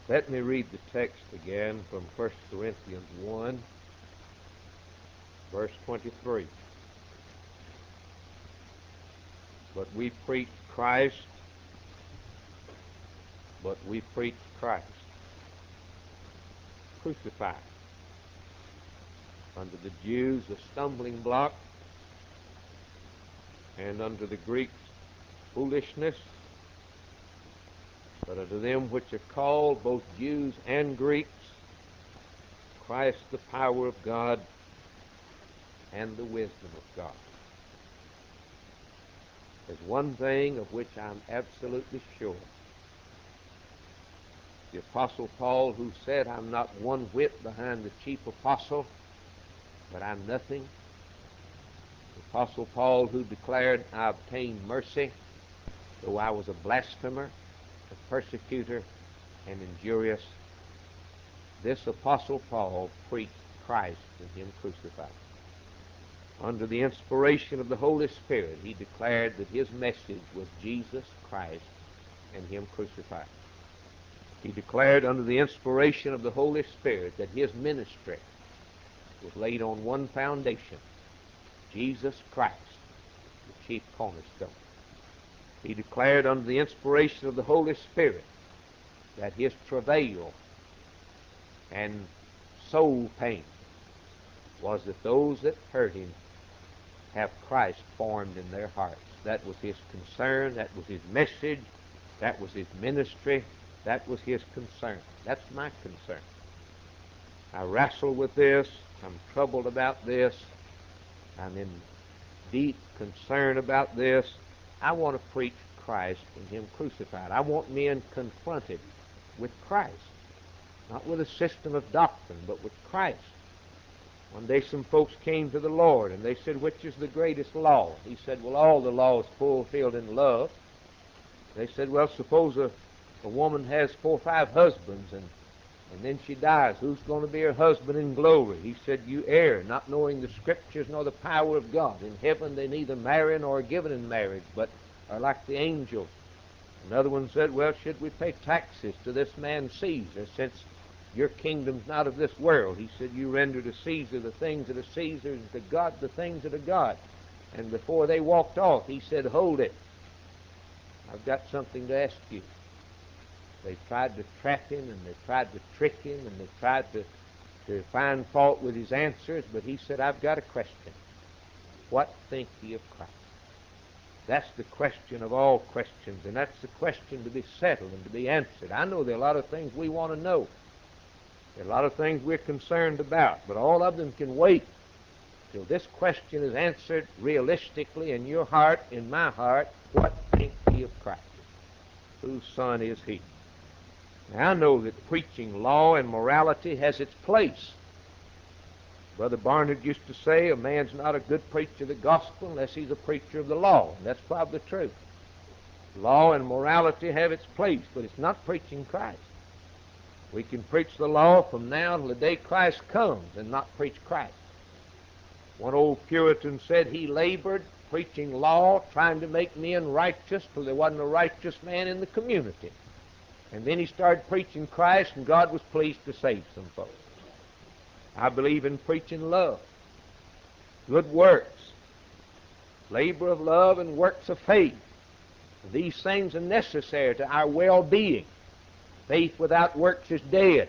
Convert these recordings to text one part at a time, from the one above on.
Let me read the text again from 1 Corinthians 1, verse 23. But we preach Christ crucified. Unto the Jews a stumbling block, and unto the Greeks foolishness. But unto them which are called, both Jews and Greeks, Christ the power of God and the wisdom of God. There's one thing of which I'm absolutely sure. The Apostle Paul, who said, I'm not one whit behind the chief apostle, but I'm nothing. The Apostle Paul, who declared, I obtained mercy, though I was a blasphemer, a persecutor, and injurious. This Apostle Paul preached Christ and Him crucified. Under the inspiration of the Holy Spirit, he declared that his message was Jesus Christ and Him crucified. He declared under the inspiration of the Holy Spirit that his ministry was laid on one foundation, Jesus Christ, the chief cornerstone. He declared under the inspiration of the Holy Spirit that his travail and soul pain was that those that heard him have Christ formed in their hearts. That was his concern. That was his message. That was his ministry. That was his concern. That's my concern. I wrestle with this. I'm troubled about this. I'm in deep concern about this. I want to preach Christ and Him crucified. I want men confronted with Christ. Not with a system of doctrine, but with Christ. One day some folks came to the Lord and they said, which is the greatest law? He said, well, all the law is fulfilled in love. They said, well, suppose a woman has 4 or 5 husbands and then she dies. Who's going to be her husband in glory? He said, you err, not knowing the Scriptures nor the power of God. In heaven they neither marry nor are given in marriage, but are like the angels. Another one said, well, should we pay taxes to this man Caesar, since your kingdom's not of this world? He said, you render to Caesar the things that are Caesar's, to God the things that are God. And before they walked off, he said, hold it. I've got something to ask you. They tried to trap him, and they tried to trick him, and they tried to find fault with his answers, but he said, I've got a question. What think ye of Christ? That's the question of all questions, and that's the question to be settled and to be answered. I know there are a lot of things we want to know. There are a lot of things we're concerned about, but all of them can wait till this question is answered realistically in your heart, in my heart. What think ye of Christ? Whose son is He? Now, I know that preaching law and morality has its place. Brother Barnard used to say, a man's not a good preacher of the gospel unless he's a preacher of the law. And that's probably true. Law and morality have its place, but it's not preaching Christ. We can preach the law from now till the day Christ comes and not preach Christ. One old Puritan said he labored preaching law, trying to make men righteous till there wasn't a righteous man in the community. And then he started preaching Christ, and God was pleased to save some folks. I believe in preaching love, good works, labor of love, and works of faith. These things are necessary to our well-being. Faith without works is dead.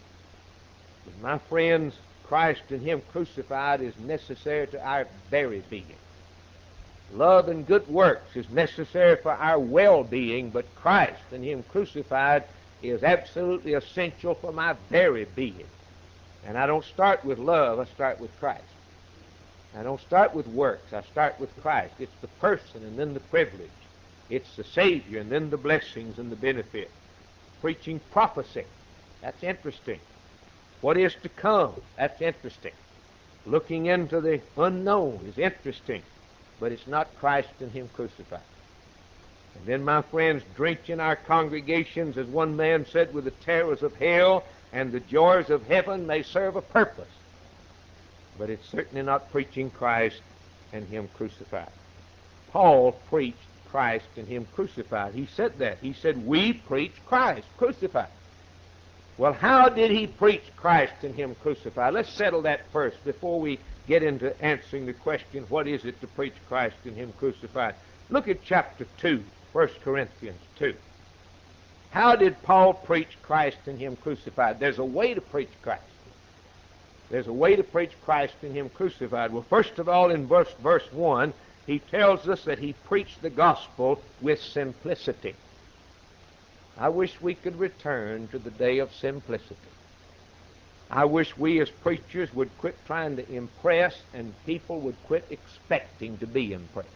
But my friends, Christ and Him crucified is necessary to our very being. Love and good works is necessary for our well-being, but Christ and Him crucified is absolutely essential for my very being. And I don't start with love, I start with Christ. I don't start with works, I start with Christ. It's the person and then the privilege. It's the Savior and then the blessings and the benefit. Preaching prophecy, that's interesting. What is to come, that's interesting. Looking into the unknown is interesting. But it's not Christ and Him crucified. And then, my friends, drenching our congregations, as one man said, with the terrors of hell and the joys of heaven may serve a purpose. But it's certainly not preaching Christ and Him crucified. Paul preached Christ and Him crucified. He said that. He said, we preach Christ crucified. Well, how did he preach Christ and him crucified? Let's settle that first before we get into answering the question, what is it to preach Christ and him crucified? Look at chapter 2, 1 Corinthians 2. How did Paul preach Christ and him crucified? There's a way to preach Christ. There's a way to preach Christ and him crucified. Well, first of all, in verse 1, he tells us that he preached the gospel with simplicity. I wish we could return to the day of simplicity. I wish we as preachers would quit trying to impress and people would quit expecting to be impressed.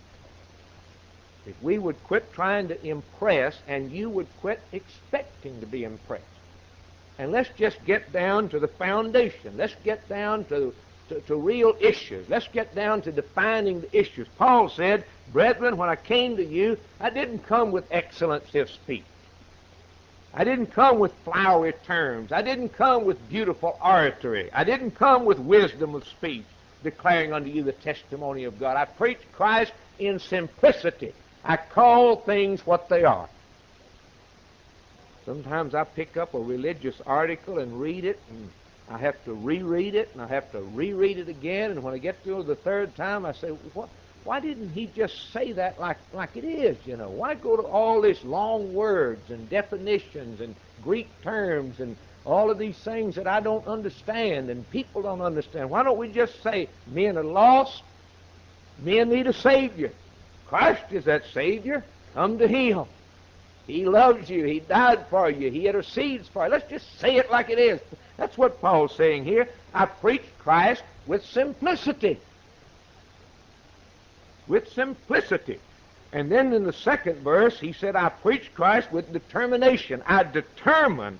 If we would quit trying to impress and you would quit expecting to be impressed. And let's just get down to the foundation. Let's get down to real issues. Let's get down to defining the issues. Paul said, brethren, when I came to you, I didn't come with excellency of speech. I didn't come with flowery terms. I didn't come with beautiful oratory. I didn't come with wisdom of speech, declaring unto you the testimony of God. I preached Christ in simplicity. I call things what they are. Sometimes I pick up a religious article and read it, and I have to reread it, and I have to reread it again, and when I get to it the third time, I say, why didn't he just say that like it is, you know? Why go to all these long words and definitions and Greek terms and all of these things that I don't understand and people don't understand? Why don't we just say, men are lost, men need a Savior. Christ is that Savior. Come to him. He loves you. He died for you. He intercedes for you. Let's just say it like it is. That's what Paul's saying here. I preach Christ with simplicity. With simplicity. And then in the second verse, he said, I preach Christ with determination. I determine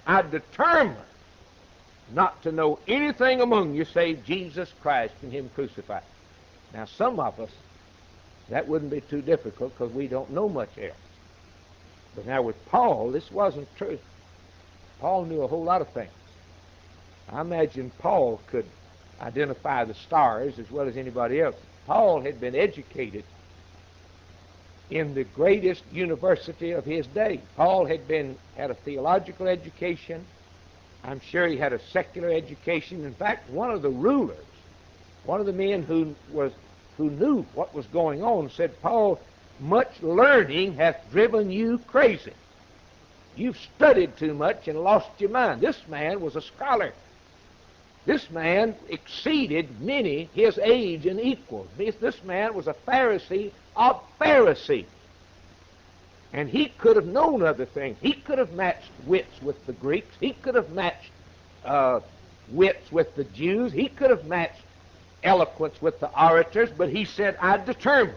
not to know anything among you save Jesus Christ and him crucified. Now, some of us, that wouldn't be too difficult because we don't know much else. But now with Paul, this wasn't true. Paul knew a whole lot of things. I imagine Paul could identify the stars as well as anybody else. Paul had been educated in the greatest university of his day. Paul had a theological education. I'm sure he had a secular education. In fact, one of the rulers, one of the men who knew what was going on, said, Paul, much learning hath driven you crazy. You've studied too much and lost your mind. This man was a scholar. This man exceeded many his age and equals. This man was a Pharisee of Pharisees. And he could have known other things. He could have matched wits with the Greeks. He could have matched wits with the Jews. He could have matched eloquence with the orators. But he said, I determined.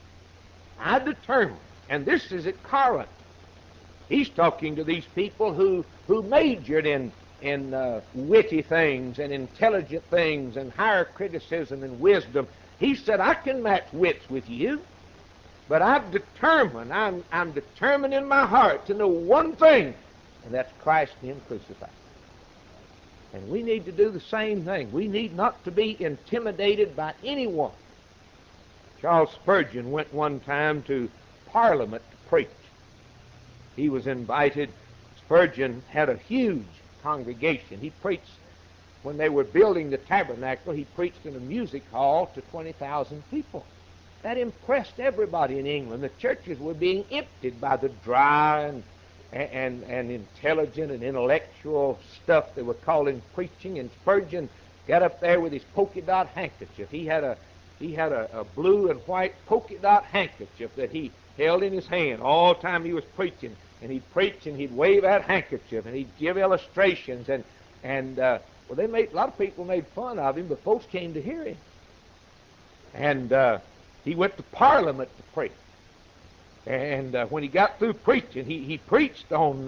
And this is at Corinth. He's talking to these people who majored in witty things and intelligent things and higher criticism and wisdom. He said, I can match wits with you, but I'm determined in my heart to know one thing, and that's Christ and him crucified. And we need to do the same thing. We need not to be intimidated by anyone. Charles Spurgeon went one time to Parliament to preach. He was invited. Spurgeon had a huge congregation. He preached, when they were building the tabernacle, he preached in a music hall to 20,000 people. That impressed everybody in England. The churches were being emptied by the dry and intelligent and intellectual stuff they were calling preaching. And Spurgeon got up there with his polka dot handkerchief. He had a blue and white polka dot handkerchief that he held in his hand all the time he was preaching. And he'd preach and he'd wave that handkerchief and he'd give illustrations and a lot of people made fun of him, but folks came to hear him. And he went to Parliament to preach. And when he got through preaching, he preached on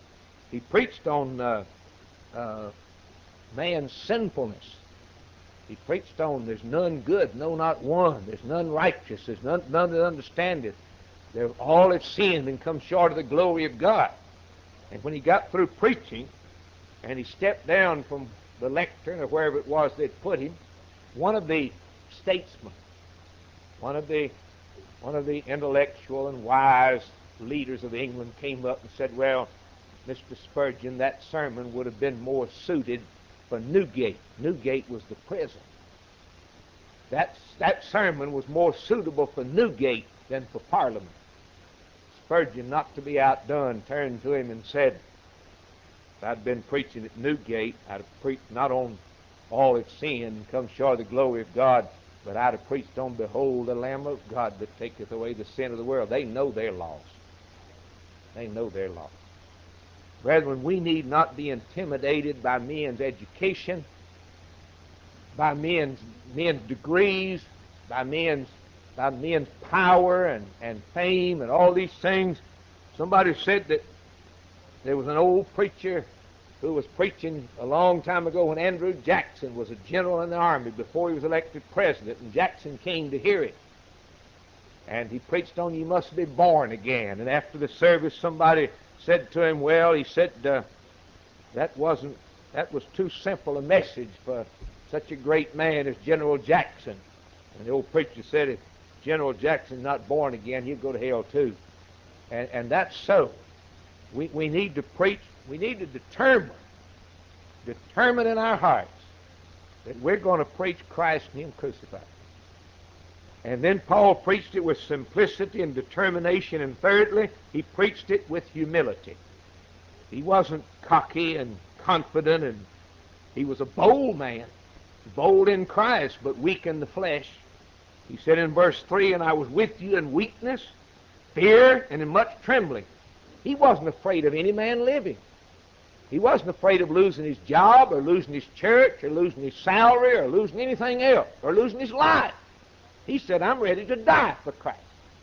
man's sinfulness. He preached on there's none good, no, not one. There's none righteous. There's none that understandeth. They're all have sinned and come short of the glory of God. And when he got through preaching, and he stepped down from the lectern or wherever it was they'd put him, one of the statesmen, one of the intellectual and wise leaders of England came up and said, well, Mr. Spurgeon, that sermon would have been more suited for Newgate. Newgate was the prison. That sermon was more suitable for Newgate than for Parliament. Spurgeon, not to be outdone, turned to him and said, if I'd been preaching at Newgate, I'd have preached not on all its sin and come short of the glory of God, but I'd have preached on, behold, the Lamb of God that taketh away the sin of the world. They know they're lost. They know they're lost. Brethren, we need not be intimidated by men's education, by men's degrees, by men's power and fame and all these things. Somebody said that there was an old preacher who was preaching a long time ago when Andrew Jackson was a general in the army before he was elected president, and Jackson came to hear it. And he preached on, you must be born again. And after the service, somebody said to him, well, he said, that was too simple a message for such a great man as General Jackson. And the old preacher said, if General Jackson's not born again, he'll go to hell too. And that's so. We need to preach, we need to determine in our hearts that we're going to preach Christ and Him crucified. And then Paul preached it with simplicity and determination, and thirdly, he preached it with humility. He wasn't cocky and confident, and he was a bold man, bold in Christ, but weak in the flesh. He said in verse 3, and I was with you in weakness, fear, and in much trembling. He wasn't afraid of any man living. He wasn't afraid of losing his job or losing his church or losing his salary or losing anything else or losing his life. He said, I'm ready to die for Christ.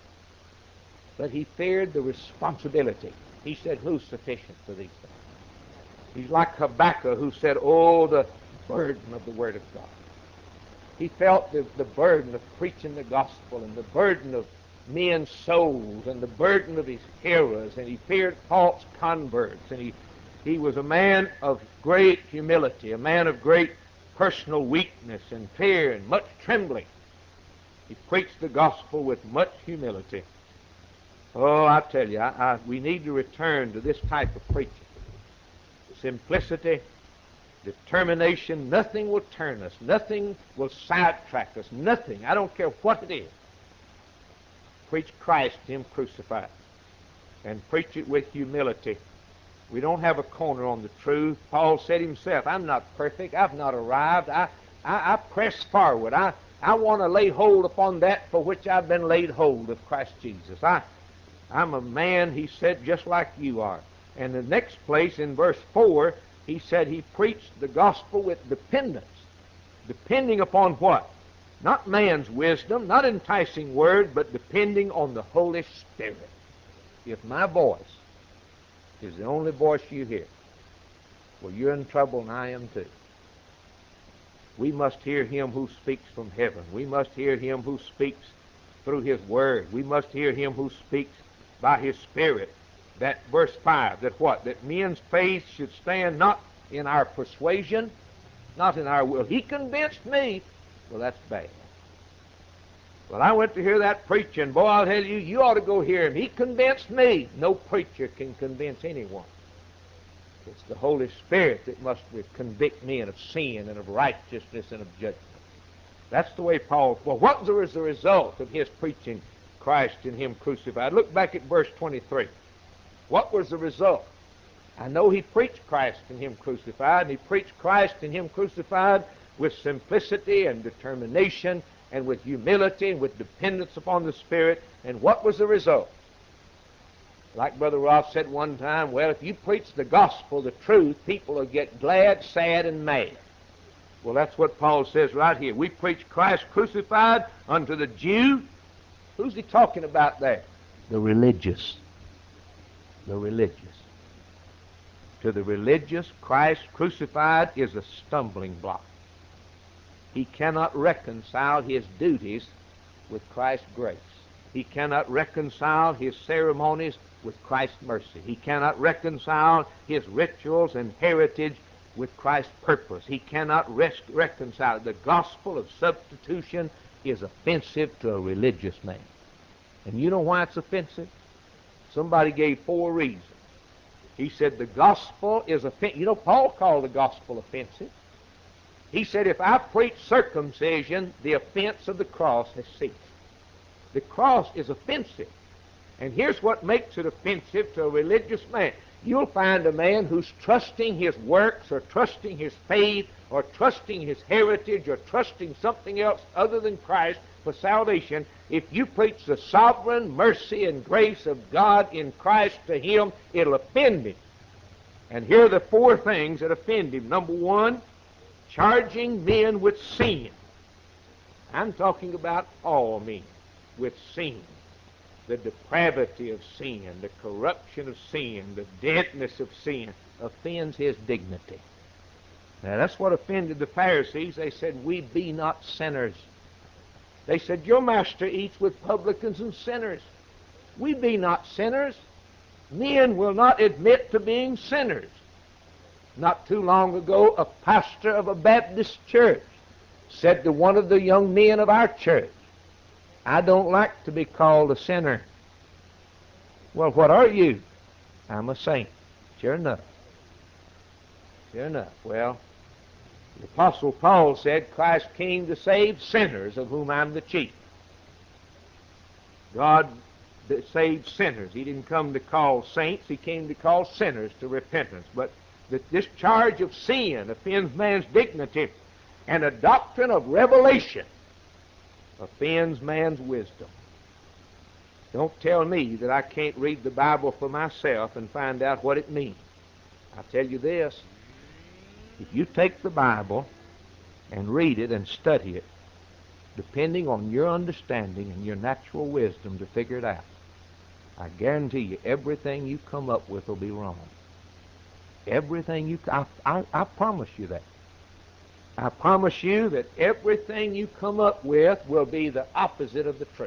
But he feared the responsibility. He said, who's sufficient for these things? He's like Habakkuk, who said, oh, the burden of the Word of God. He felt the burden of preaching the gospel and the burden of men's souls and the burden of his hearers, and he feared false converts, and he was a man of great humility, a man of great personal weakness and fear and much trembling. He preached the gospel with much humility. Oh, I tell you, we need to return to this type of preaching. Simplicity, determination, nothing will turn us, nothing will sidetrack us, nothing. I don't care what it is. Preach Christ, Him crucified, and preach it with humility. We don't have a corner on the truth. Paul said himself, I'm not perfect. I've not arrived. I press forward. I want to lay hold upon that for which I've been laid hold of Christ Jesus. I'm a man, he said, just like you are. And the next place in verse 4, he said he preached the gospel with dependence. Depending upon what? Not man's wisdom, not enticing word, but depending on the Holy Spirit. If my voice is the only voice you hear, well, you're in trouble and I am too. We must hear Him who speaks from heaven. We must hear Him who speaks through His Word. We must hear Him who speaks by His Spirit. That verse 5, that what? That men's faith should stand not in our persuasion, not in our will. He convinced me. Well, that's bad. Well, I went to hear that preacher, and boy, I'll tell you, you ought to go hear him. He convinced me. No preacher can convince anyone. It's the Holy Spirit that must convict men of sin and of righteousness and of judgment. That's the way Paul... Well, what was the result of his preaching Christ and Him crucified? Look back at verse 23. What was the result? I know he preached Christ and Him crucified, and he preached Christ and Him crucified with simplicity and determination and with humility and with dependence upon the Spirit. And what was the result? Like Brother Ross said one time, well, if you preach the gospel, the truth, people will get glad, sad, and mad. Well, that's what Paul says right here. We preach Christ crucified unto the Jew. Who's he talking about there? The religious. The religious. To the religious, Christ crucified is a stumbling block. He cannot reconcile his duties with Christ's grace. He cannot reconcile his ceremonies with Christ's mercy. He cannot reconcile his rituals and heritage with Christ's purpose. He cannot reconcile. The gospel of substitution is offensive to a religious man. And you know why it's offensive? Somebody gave 4 reasons He said the gospel is offensive. You know, Paul called the gospel offensive. He said, if I preach circumcision, the offense of the cross has ceased. The cross is offensive. And here's what makes it offensive to a religious man. You'll find a man who's trusting his works or trusting his faith or trusting his heritage or trusting something else other than Christ for salvation. If you preach the sovereign mercy and grace of God in Christ to him, it'll offend him. And here are the four things that offend him. Number one, charging men with sin. I'm talking about all men with sin. The depravity of sin, the corruption of sin, the deadness of sin offends his dignity. Now that's what offended the Pharisees. They said, we be not sinners. They said, your master eats with publicans and sinners. We be not sinners. Men will not admit to being sinners. Not too long ago, a pastor of a Baptist church said to one of the young men of our church, I don't like to be called a sinner. Well, what are you? I'm a saint. Sure enough. Sure enough. Well, the Apostle Paul said Christ came to save sinners, of whom I'm the chief. God saved sinners. He didn't come to call saints. He came to call sinners to repentance. But this charge of sin offends man's dignity, and a doctrine of revelation offends man's wisdom. Don't tell me that I can't read the Bible for myself and find out what it means. I'll tell you this. If you take the Bible and read it and study it, depending on your understanding and your natural wisdom to figure it out, I guarantee you everything you come up with will be wrong. Everything you... I promise you that. I promise you that everything you come up with will be the opposite of the truth.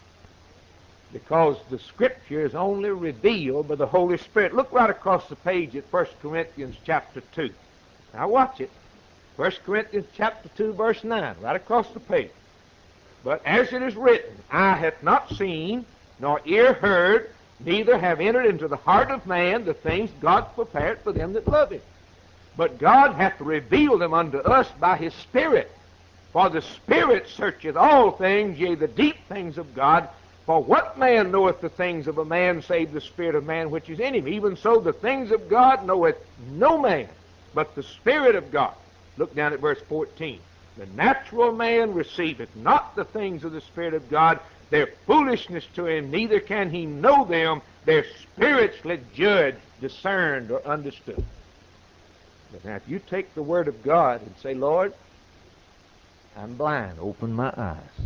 Because the Scripture is only revealed by the Holy Spirit. Look right across the page at 1 Corinthians chapter 2. Now watch it. 1 Corinthians chapter 2, verse 9, right across the page. But as it is written, eye hath not seen, nor ear heard, neither have entered into the heart of man the things God prepared for them that love him. But God hath revealed them unto us by his Spirit. For the Spirit searcheth all things, yea, the deep things of God. For what man knoweth the things of a man, save the Spirit of man which is in him? Even so the things of God knoweth no man, but the Spirit of God. Look down at verse 14. The natural man receiveth not the things of the Spirit of God. They're foolishness to him, neither can he know them. They're spiritually judged, discerned, or understood. But now if you take the Word of God and say, Lord, I'm blind, open my eyes.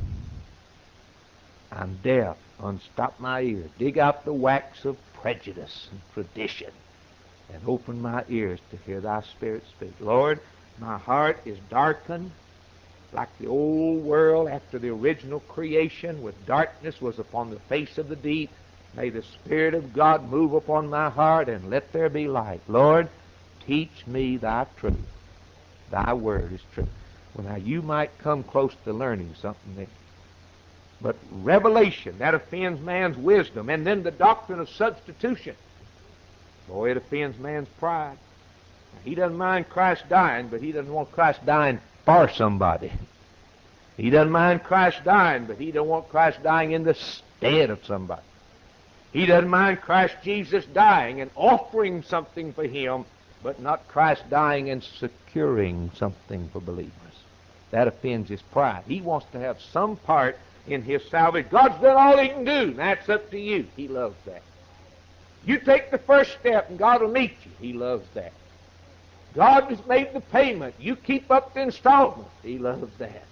I'm deaf, unstop my ears. Dig out the wax of prejudice and tradition and open my ears to hear thy Spirit speak. Lord, my heart is darkened like the old world after the original creation, with darkness was upon the face of the deep. May the Spirit of God move upon my heart and let there be light. Lord, teach me thy truth. Thy word is truth. Well, now you might come close to learning something there. But revelation, that offends man's wisdom. And then the doctrine of substitution. Boy, it offends man's pride. Now, he doesn't mind Christ dying, but he doesn't want Christ dying for somebody. He doesn't mind Christ dying, but he don't want Christ dying in the stead of somebody. He doesn't mind Christ Jesus dying and offering something for him, but not Christ dying and securing something for believers. That offends his pride. He wants to have some part in his salvation. God's done all he can do. That's up to you. He loves that. You take the first step and God will meet you. He loves that. God has made the payment. You keep up the installment. He loves that.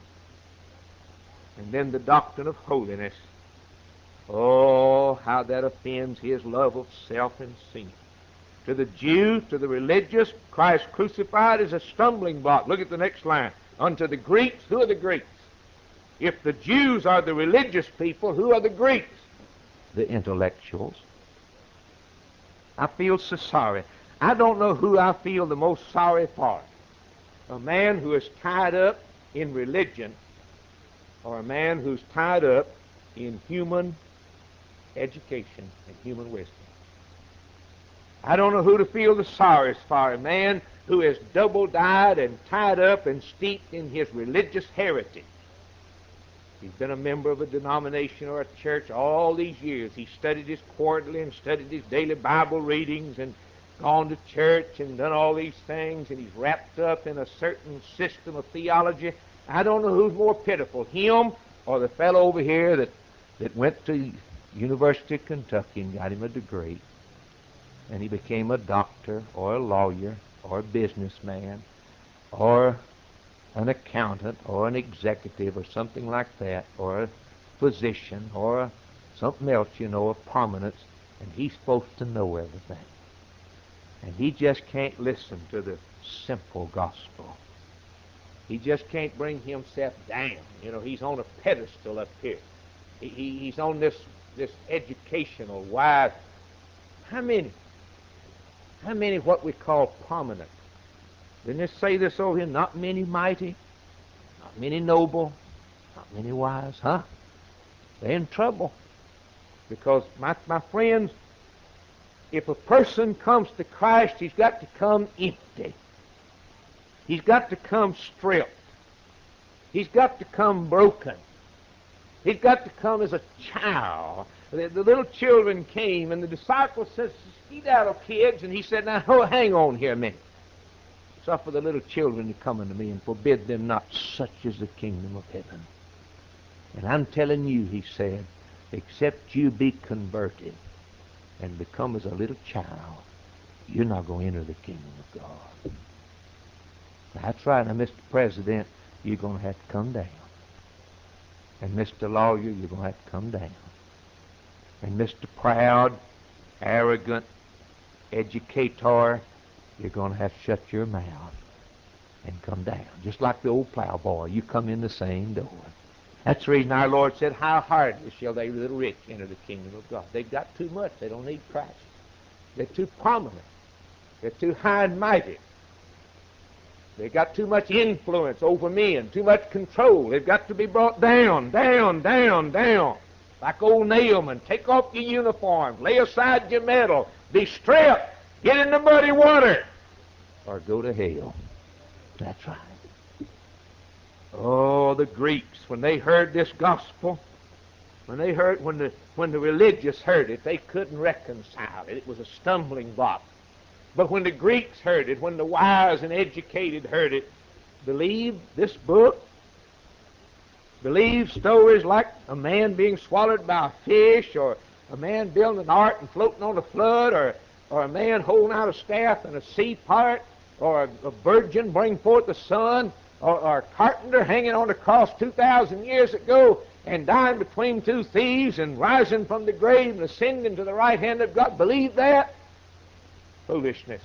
And then the doctrine of holiness. Oh, how that offends his love of self and sin. To the Jew, to the religious, Christ crucified is a stumbling block. Look at the next line. Unto the Greeks, who are the Greeks? If the Jews are the religious people, who are the Greeks? The intellectuals. I feel so sorry. I don't know who I feel the most sorry for. A man who is tied up in religion, or a man who's tied up in human education and human wisdom. I don't know who to feel the sorriest for, a man who is double-dyed and tied up and steeped in his religious heritage. He's been a member of a denomination or a church all these years. He studied his quarterly and studied his daily Bible readings and gone to church and done all these things, and he's wrapped up in a certain system of theology. I don't know who's more pitiful, him or the fellow over here that went to University of Kentucky and got him a degree, and he became a doctor or a lawyer or a businessman or an accountant or an executive or something like that, or a physician or something else, of prominence, and he's supposed to know everything. And he just can't listen to the simple gospel. He just can't bring himself down. He's on a pedestal up here. He's on this educational wide. How many what we call prominent? Didn't it say this over here? Not many mighty, not many noble, not many wise, huh? They're in trouble. Because, my friends, if a person comes to Christ, he's got to come empty. He's got to come stripped. He's got to come broken. He's got to come as a child. The little children came, and the disciples said, "Skedaddle, kids," and he said, "Now, hang on here a minute. Suffer the little children to come unto me, and forbid them not. Such is the kingdom of heaven." And I'm telling you, he said, except you be converted and become as a little child, you're not going to enter the kingdom of God. That's right. Now, Mr. President, you're going to have to come down. And Mr. Lawyer, you're going to have to come down. And Mr. Proud, arrogant, educator, you're going to have to shut your mouth and come down. Just like the old plowboy, you come in the same door. That's the reason our Lord said, "How hardly shall they little rich enter the kingdom of God." They've got too much. They don't need Christ. They're too prominent. They're too high and mighty. They've got too much influence over men, too much control. They've got to be brought down, down, down, down. Like old Naaman, take off your uniform, lay aside your medal, be stripped, get in the muddy water, or go to hell. That's right. Oh, the Greeks, when they heard this gospel, when the religious heard it, they couldn't reconcile it. It was a stumbling block. But when the Greeks heard it, when the wise and educated heard it, believe this book, believe stories like a man being swallowed by a fish, or a man building an ark and floating on a flood, or a man holding out a staff and a sea part, or a virgin bring forth the son, or a carpenter hanging on the cross 2,000 years ago and dying between two thieves and rising from the grave and ascending to the right hand of God. Believe that? Foolishness.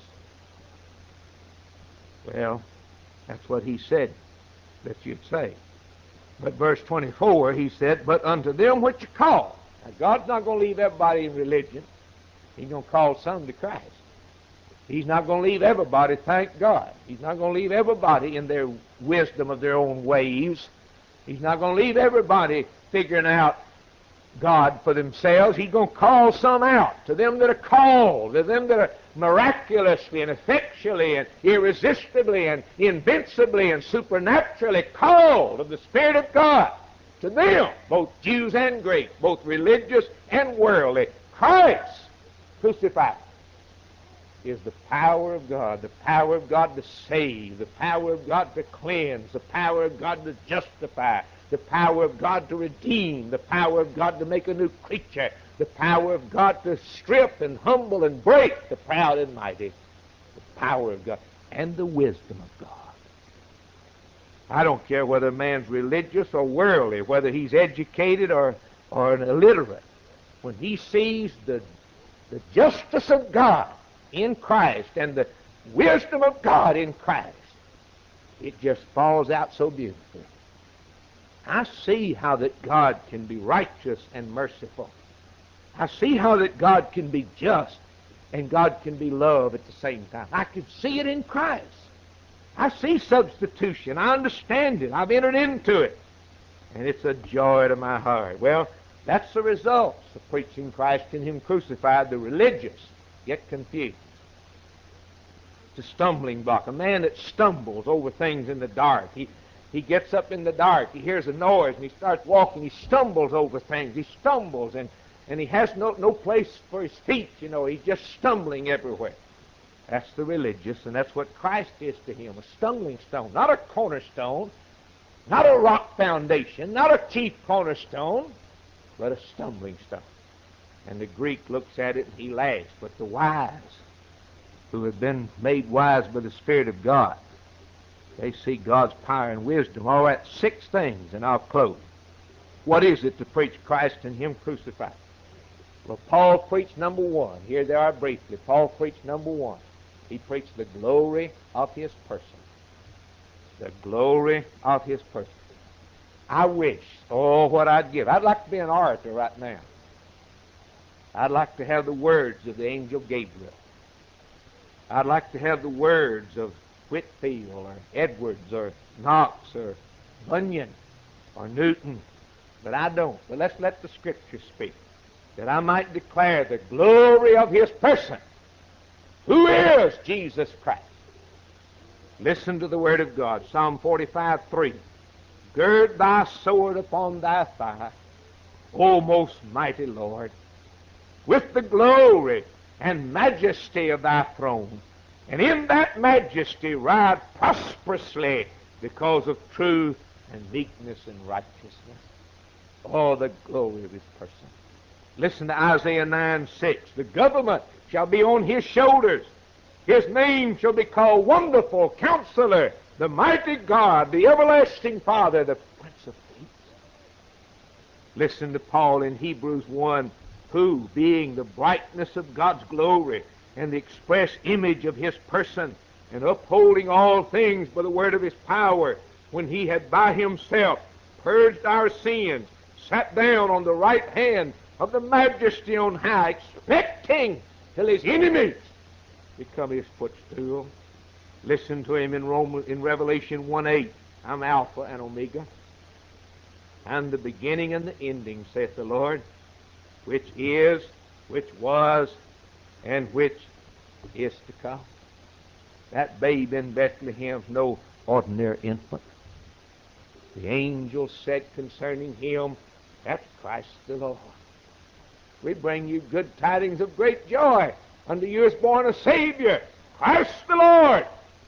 Well, that's what he said that you'd say. But verse 24, he said, "But unto them which are called." Now, God's not going to leave everybody in religion. He's going to call some to Christ. He's not going to leave everybody, thank God. He's not going to leave everybody in their wisdom of their own ways. He's not going to leave everybody figuring out God for themselves. He's going to call some out. To them that are called, to them that are miraculously and effectually and irresistibly and invincibly and supernaturally called of the Spirit of God. To them, both Jews and Greeks, both religious and worldly, Christ crucified is the power of God to save, the power of God to cleanse, the power of God to justify, the power of God to redeem, the power of God to make a new creature, the power of God to strip and humble and break the proud and mighty, the power of God, and the wisdom of God. I don't care whether a man's religious or worldly, whether he's educated or an illiterate. When he sees the justice of God in Christ and the wisdom of God in Christ, it just falls out so beautifully. I see how that God can be righteous and merciful. I see how that God can be just and God can be love at the same time. I can see it in Christ. I see substitution. I understand it. I've entered into it. And it's a joy to my heart. Well, that's the results of preaching Christ and Him crucified. The religious get confused. It's a stumbling block. A man that stumbles over things in the dark. He gets up in the dark. He hears a noise and he starts walking. He stumbles over things. He stumbles and he has no place for his feet. You know, he's just stumbling everywhere. That's the religious, and that's what Christ is to him, a stumbling stone, not a cornerstone, not a rock foundation, not a chief cornerstone, but a stumbling stone. And the Greek looks at it and he laughs. But the wise, who have been made wise by the Spirit of God, they see God's power and wisdom. All right, 6 things, and I'll close. What is it to preach Christ and Him crucified? Well, Paul preached number 1. Here they are briefly. Paul preached number 1. He preached the glory of His person. The glory of His person. I wish, what I'd give. I'd like to be an orator right now. I'd like to have the words of the angel Gabriel. I'd like to have the words of Whitfield or Edwards or Knox or Bunyan or Newton, but I don't. But let's let the Scripture speak, that I might declare the glory of His person. Who is Jesus Christ? Listen to the Word of God. Psalm 45:3. Gird thy sword upon thy thigh, O most mighty Lord, with the glory and majesty of thy throne, and in that majesty ride prosperously because of truth and meekness and righteousness. Oh, the glory of His person. Listen to Isaiah 9:6. The government shall be on His shoulders. His name shall be called Wonderful Counselor, the Mighty God, the Everlasting Father, the Prince of Peace. Listen to Paul in Hebrews 1, who, being the brightness of God's glory and the express image of His person, and upholding all things by the word of His power, when He had by Himself purged our sins, sat down on the right hand of the Majesty on high, expecting till His enemies become His footstool. Listen to Him in Revelation 1:8. I'm Alpha and Omega, and the beginning and the ending, saith the Lord, which is, which was, and which is to come. That babe in Bethlehem's no ordinary infant. The angel said concerning Him, that's Christ the Lord. We bring you good tidings of great joy. Unto you is born a Savior, Christ the Lord.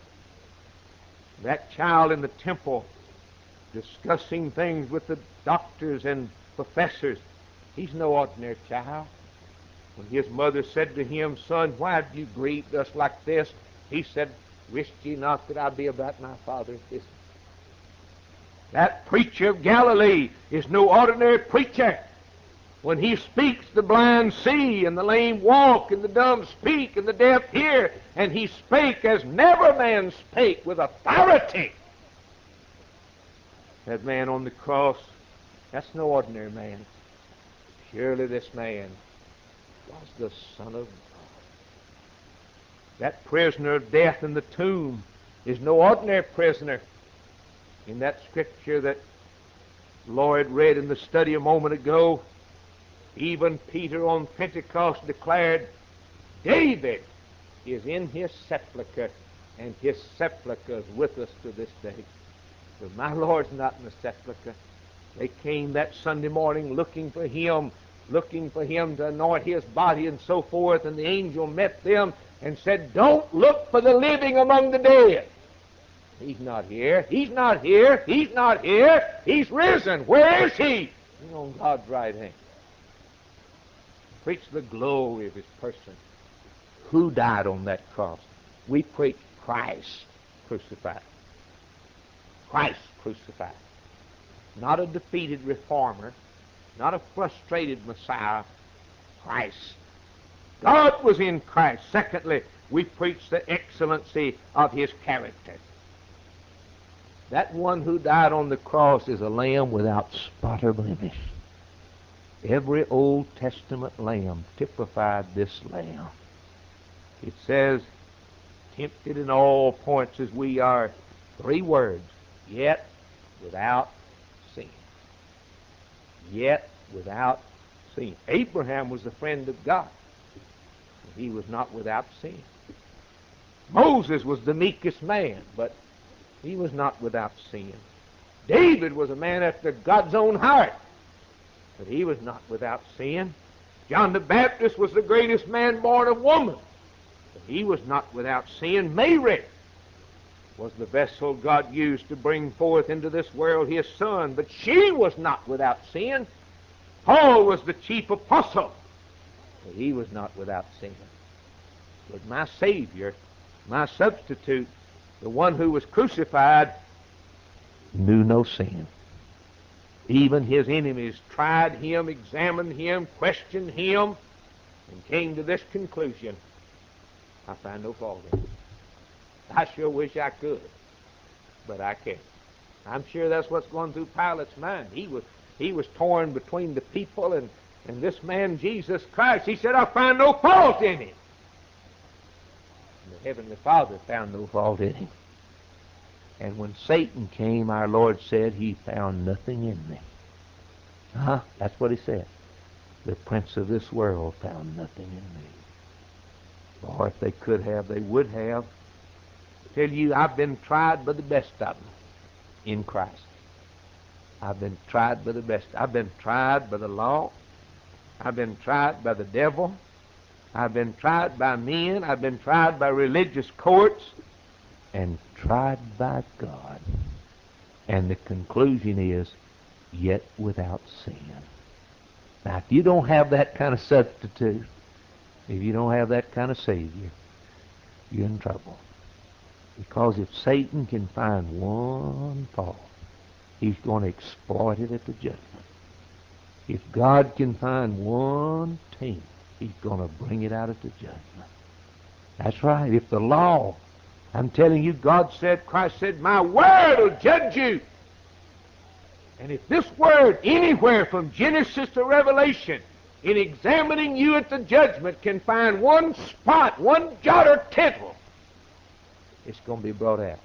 That child in the temple discussing things with the doctors and professors, he's no ordinary child. When his mother said to him, Son, why have you grieved us like this? He said, Wist ye not that I be about my Father's business? That preacher of Galilee is no ordinary preacher. When he speaks, the blind see, and the lame walk, and the dumb speak, and the deaf hear, and he spake as never man spake, with authority. That man on the cross, that's no ordinary man. Surely this man was the Son of God. That prisoner of death in the tomb is no ordinary prisoner. In that scripture that Lloyd read in the study a moment ago, even Peter on Pentecost declared, David is in his sepulchre, and his sepulchre is with us to this day. But my Lord's not in the sepulchre. They came that Sunday morning looking for Him to anoint His body and so forth, and the angel met them and said, Don't look for the living among the dead. He's not here. He's not here. He's not here. He's risen. Where is He? He's on God's right hand. Preach the glory of His person. Who died on that cross? We preach Christ crucified. Christ crucified. Not a defeated reformer, not a frustrated Messiah. Christ. God was in Christ. Secondly, we preach the excellency of His character. That one who died on the cross is a lamb without spot or blemish. Every Old Testament lamb typified this lamb. It says, tempted in all points as we are, 3 words, yet without sin. Yet without sin. Abraham was a friend of God. He was not without sin. Moses was the meekest man, but he was not without sin. David was a man after God's own heart, but he was not without sin. John the Baptist was the greatest man born of woman, but he was not without sin. Mary was the vessel God used to bring forth into this world his son, but she was not without sin. Paul was the chief apostle, but he was not without sin. But my Savior, my substitute, the one who was crucified, knew no sin. Even his enemies tried him, examined him, questioned him, and came to this conclusion: I find no fault in him. I sure wish I could, but I can't. I'm sure that's what's going through Pilate's mind. He was torn between the people and this man, Jesus Christ. He said, I find no fault in him. And the Heavenly Father found no fault in him. And when Satan came, our Lord said, he found nothing in me. That's what he said. The prince of this world found nothing in me. Or if they could have, they would have. I tell you, I've been tried by the best of them in Christ. I've been tried by the best. I've been tried by the law. I've been tried by the devil. I've been tried by men. I've been tried by religious courts. And tried by God. And the conclusion is, yet without sin. Now, if you don't have that kind of substitute, if you don't have that kind of Savior, you're in trouble. Because if Satan can find one fault, he's going to exploit it at the judgment. If God can find one taint, he's going to bring it out at the judgment. That's right. If the law, I'm telling you, God said, Christ said, my word will judge you. And if this word anywhere from Genesis to Revelation, in examining you at the judgment, can find one spot, one jot or tittle, it's going to be brought out.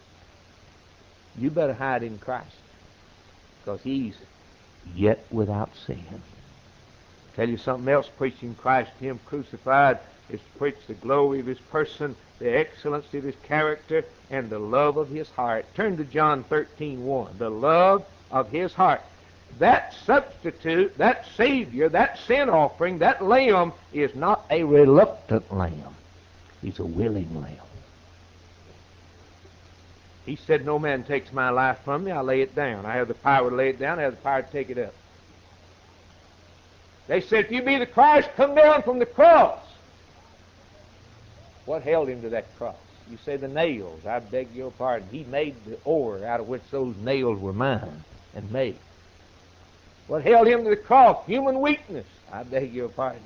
You better hide in Christ, because he's yet without sin. Tell you something else, preaching Christ, him crucified, is to preach the glory of his person, the excellency of his character, and the love of his heart. Turn to John 13:1. The love of his heart. That substitute, that Savior, that sin offering, that lamb is not a reluctant lamb. He's a willing lamb. He said, no man takes my life from me, I lay it down. I have the power to lay it down, I have the power to take it up. They said, if you be the Christ, come down from the cross. What held him to that cross? You say the nails. I beg your pardon. He made the ore out of which those nails were mined and made. What held him to the cross? Human weakness. I beg your pardon.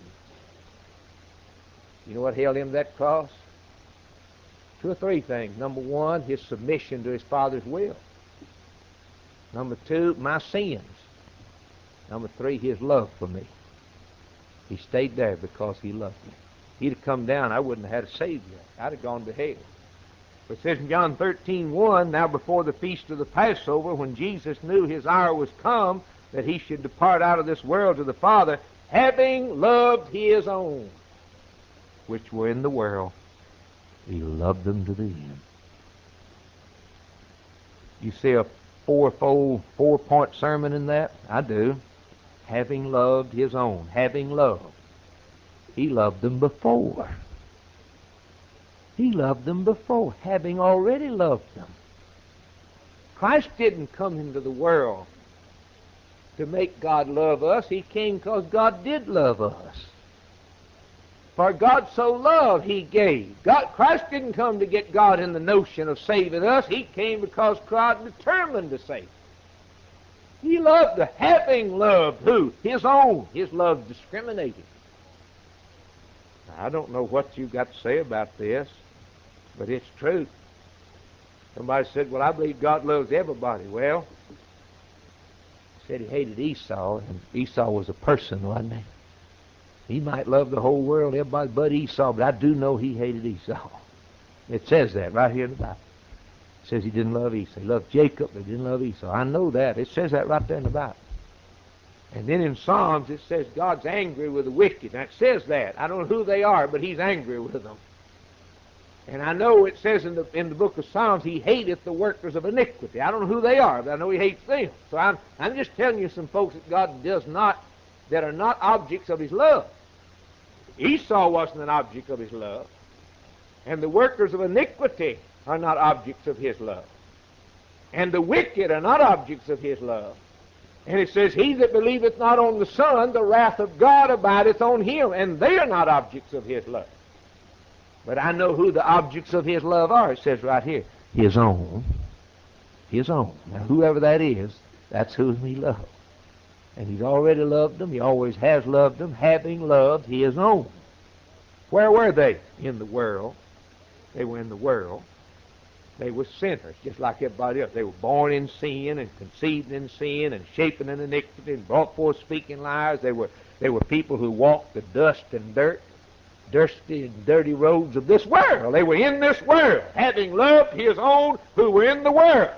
You know what held him to that cross? 2 or 3 things. Number 1, his submission to his Father's will. Number 2, my sins. Number 3, his love for me. He stayed there because he loved me. He'd have come down, I wouldn't have had a Savior. I'd have gone to hell. But it says in John 13:1, now before the feast of the Passover, when Jesus knew his hour was come, that he should depart out of this world to the Father, having loved his own, which were in the world, he loved them to the end. You see a 4-point sermon in that? I do. Having loved his own. Having loved. He loved them before. He loved them before, having already loved them. Christ didn't come into the world to make God love us. He came because God did love us. For God so loved, he gave. Christ didn't come to get God in the notion of saving us. He came because God determined to save. He loved, having loved who? His own. His love discriminated. Now, I don't know what you've got to say about this, but it's true. Somebody said, well, I believe God loves everybody. Well, he said he hated Esau, and Esau was a person, wasn't he? He might love the whole world, everybody but Esau, but I do know he hated Esau. It says that right here in the Bible. It says he didn't love Esau. He loved Jacob, but he didn't love Esau. I know that. It says that right there in the Bible. And then in Psalms it says God's angry with the wicked. Now it says that. I don't know who they are, but he's angry with them. And I know it says in the book of Psalms, he hateth the workers of iniquity. I don't know who they are, but I know he hates them. So I'm just telling you some folks that God does not, that are not objects of his love. Esau wasn't an object of his love. And the workers of iniquity are not objects of his love. And the wicked are not objects of his love. And it says, he that believeth not on the Son, the wrath of God abideth on him. And they are not objects of his love. But I know who the objects of his love are. It says right here, his own. His own. Now, whoever that is, that's whom he loves. And he's already loved them. He always has loved them, having loved his own. Where were they? In the world. They were in the world. They were sinners, just like everybody else. They were born in sin and conceived in sin and shapen in iniquity and brought forth speaking lies. They were people who walked the dust and dirt, dusty and dirty roads of this world. They were in this world, having loved his own who were in the world.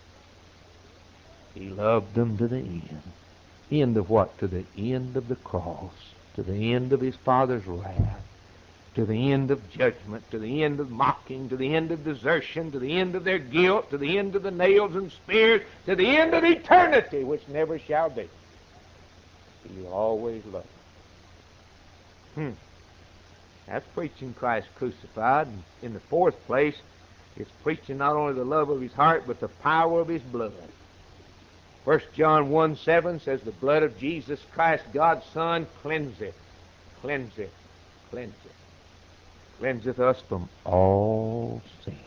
He loved them to the end. End of what? To the end of the cross, to the end of his Father's wrath, to the end of judgment, to the end of mocking, to the end of desertion, to the end of their guilt, to the end of the nails and spears, to the end of eternity, which never shall be. He will always love them. That's preaching Christ crucified. And in the fourth place, it's preaching not only the love of his heart, but the power of his blood. 1 John 1:7 says, the blood of Jesus Christ, God's Son, cleanseth, cleanseth, cleanseth. Cleanseth us from all sin.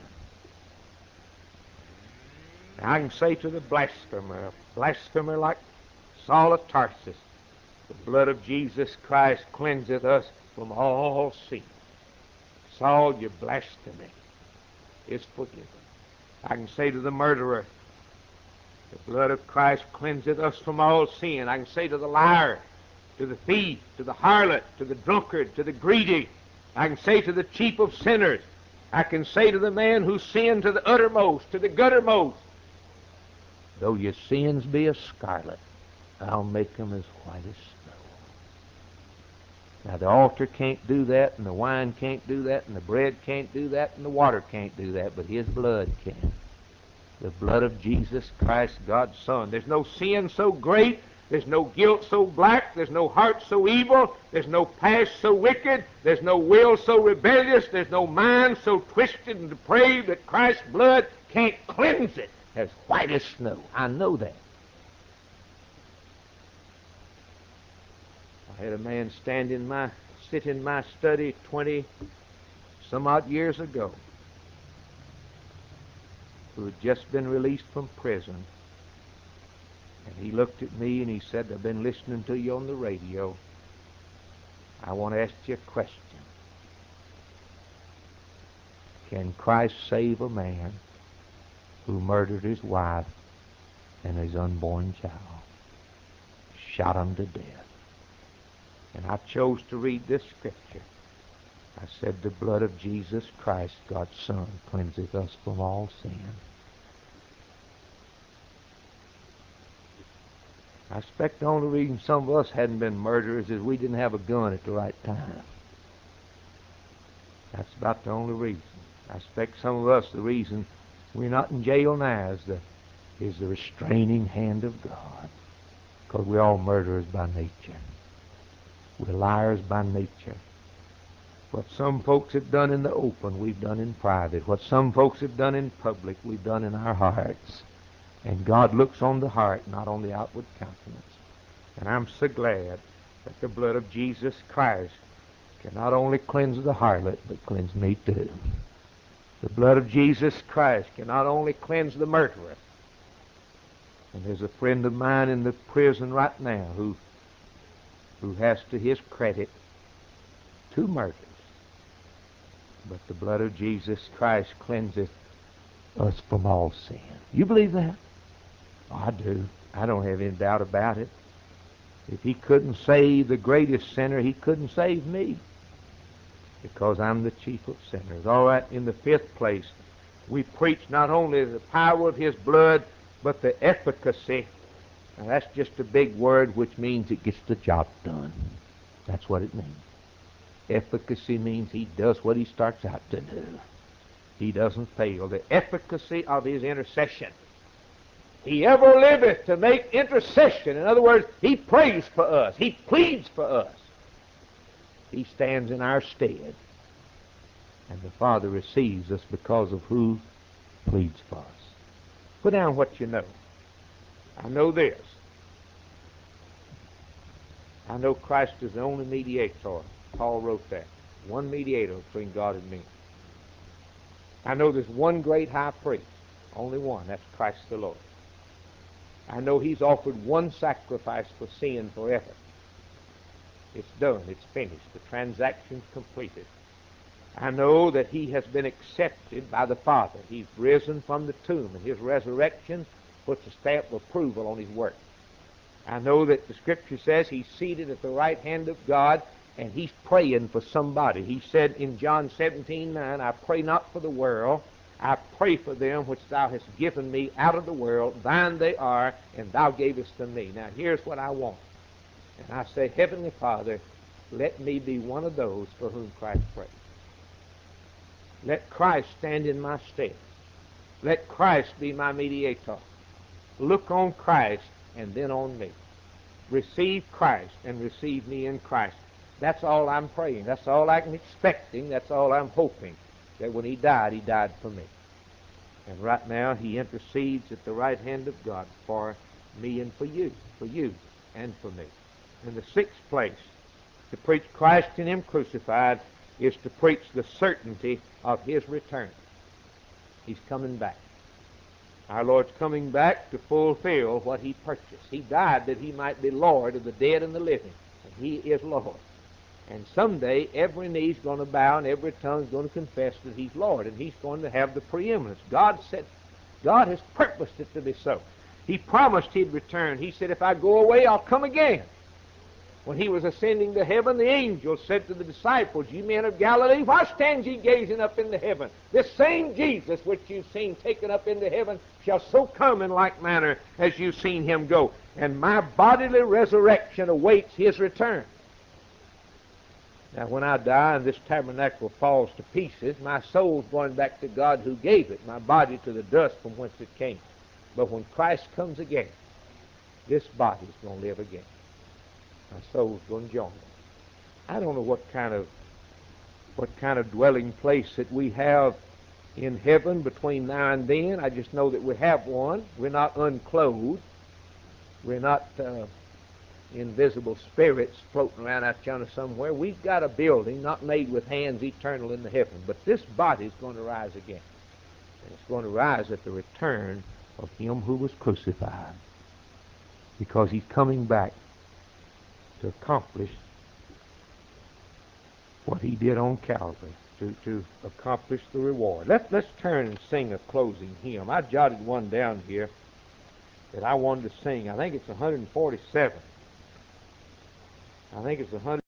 Now I can say to the blasphemer, a blasphemer like Saul of Tarsus, the blood of Jesus Christ cleanseth us from all sin. Saul, your blasphemy is forgiven. I can say to the murderer, the blood of Christ cleanseth us from all sin. I can say to the liar, to the thief, to the harlot, to the drunkard, to the greedy. I can say to the chief of sinners. I can say to the man who sinned to the uttermost, to the guttermost, though your sins be as scarlet, I'll make them as white as snow. Now the altar can't do that, and the wine can't do that, and the bread can't do that, and the water can't do that, but his blood can. The blood of Jesus Christ, God's Son. There's no sin so great, there's no guilt so black, there's no heart so evil, there's no past so wicked, there's no will so rebellious, there's no mind so twisted and depraved that Christ's blood can't cleanse it as white as snow. I know that. I had a man sit in my study 20-some-odd years ago who had just been released from prison. And he looked at me and he said, I've been listening to you on the radio. I want to ask you a question. Can Christ save a man who murdered his wife and his unborn child? Shot him to death. And I chose to read this scripture. I said, the blood of Jesus Christ, God's Son, cleanseth us from all sin. I expect the only reason some of us hadn't been murderers is we didn't have a gun at the right time. That's about the only reason. I expect some of us, the reason we're not in jail now is the restraining hand of God. Because we're all murderers by nature. We're liars by nature. What some folks have done in the open, we've done in private. What some folks have done in public, we've done in our hearts. And God looks on the heart, not on the outward countenance. And I'm so glad that the blood of Jesus Christ can not only cleanse the harlot, but cleanse me too. The blood of Jesus Christ can not only cleanse the murderer. And there's a friend of mine in the prison right now who has to his credit 2 murders. But the blood of Jesus Christ cleanseth us from all sin. You believe that? Oh, I do. I don't have any doubt about it. If he couldn't save the greatest sinner, he couldn't save me. Because I'm the chief of sinners. All right, in the 5th place, we preach not only the power of his blood, but the efficacy. Now that's just a big word which means it gets the job done. That's what it means. Efficacy means he does what he starts out to do. He doesn't fail. The efficacy of his intercession. He ever liveth to make intercession. In other words, he prays for us. He pleads for us. He stands in our stead. And the Father receives us because of who pleads for us. Put down what you know. I know this. I know Christ is the only mediator. Paul wrote that. One mediator between God and men. I know there's one great high priest. Only one. That's Christ the Lord. I know he's offered one sacrifice for sin forever. It's done. It's finished. The transaction's completed. I know that he has been accepted by the Father. He's risen from the tomb, and his resurrection puts a stamp of approval on his work. I know that the Scripture says he's seated at the right hand of God, and he's praying for somebody. He said in John 17:9, I pray not for the world, I pray for them which thou hast given me out of the world. Thine they are, and thou gavest them me. Now here's what I want. And I say, Heavenly Father, let me be one of those for whom Christ prays. Let Christ stand in my stead. Let Christ be my mediator. Look on Christ and then on me. Receive Christ and receive me in Christ. That's all I'm praying. That's all I'm expecting. That's all I'm hoping. That when he died for me. And right now he intercedes at the right hand of God for me and for you and for me. In the sixth place, to preach Christ and him crucified is to preach the certainty of his return. He's coming back. Our Lord's coming back to fulfill what he purchased. He died that he might be Lord of the dead and the living. And he is Lord. And someday every knee's going to bow and every tongue's going to confess that he's Lord. And he's going to have the preeminence. God has purposed it to be so. He promised he'd return. He said, if I go away, I'll come again. When he was ascending to heaven, the angel said to the disciples, ye men of Galilee, why stand ye gazing up into heaven? This same Jesus which you've seen taken up into heaven shall so come in like manner as you've seen him go. And my bodily resurrection awaits his return. Now, when I die and this tabernacle falls to pieces, my soul's going back to God who gave it, my body to the dust from whence it came. But when Christ comes again, this body's going to live again. My soul's going to join him. I don't know what kind of dwelling place that we have in heaven between now and then. I just know that we have one. We're not unclothed. We're not invisible spirits floating around out yonder somewhere. We've got a building not made with hands eternal in the heaven. But this body's going to rise again. And it's going to rise at the return of him who was crucified. Because he's coming back to accomplish what he did on Calvary, to accomplish the reward. Let's turn and sing a closing hymn. I jotted one down here that I wanted to sing. I think it's 147. I think it's 100.